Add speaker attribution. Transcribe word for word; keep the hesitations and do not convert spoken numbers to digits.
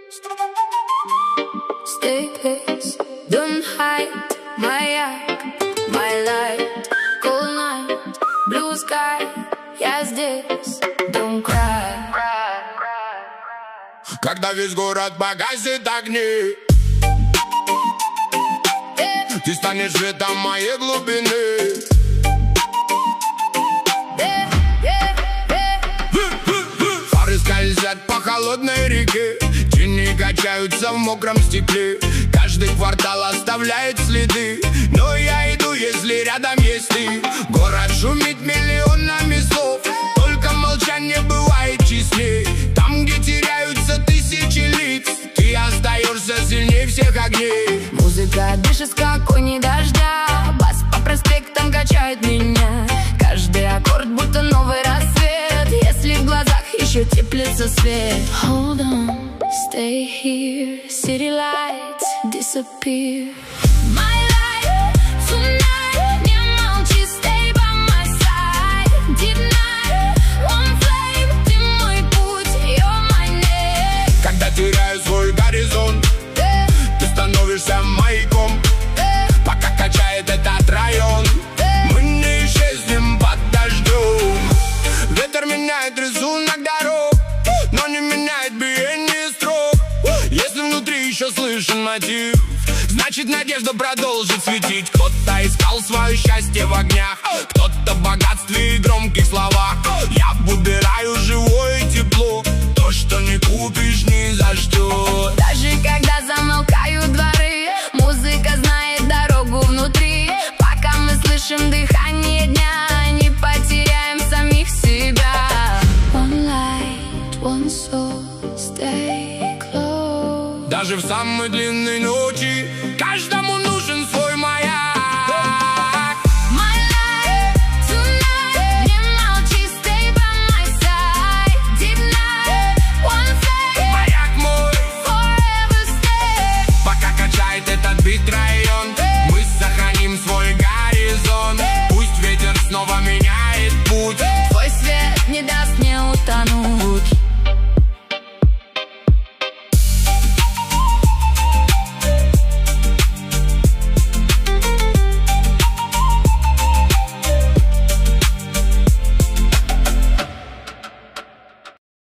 Speaker 1: Stay pissed, don't hide my eye, my light. Cold night, blue sky, я здесь, don't cry.
Speaker 2: Когда весь город погасит огни,
Speaker 1: Yeah,
Speaker 2: ты станешь светом моей глубины.
Speaker 1: yeah, yeah, yeah.
Speaker 2: Фары скользят по холодной реке, тени качаются в мокром стекле. Каждый квартал оставляет следы, но я иду, если рядом есть ты. Город шумит миллионами слов, только молчание бывает честней. Там, где теряются тысячи лиц, ты остаешься сильнее всех огней.
Speaker 1: Музыка дышит спокойней дождя, бас по проспектам качает меня. Каждый аккорд будто новый рассвет, если в глазах еще теплится свет. Hold on, stay here, city lights disappear. My life tonight, не молчи, stay by my side. Deep night, one flame, ты мой путь, you're my name.
Speaker 2: Когда теряю свой горизонт,
Speaker 1: Yeah,
Speaker 2: ты становишься маяком.
Speaker 1: yeah,
Speaker 2: Пока качает этот район, мы не исчезнем под дождем. Ветер меняет рисунок дорог, но не меняет биение строк. Если внутри еще слышен мотив, значит надежда продолжит светить. Кто-то искал свое счастье в огнях, кто-то в богатстве и громких словах. Я выбираю живое тепло, то, что не купишь ни за что.
Speaker 1: даже когда замолкают дворы, музыка знает дорогу внутри. Пока мы слышим дыхание дня, не потеряем самих себя. One light, one soul, stay close.
Speaker 2: Даже в самой длинной ночи каждая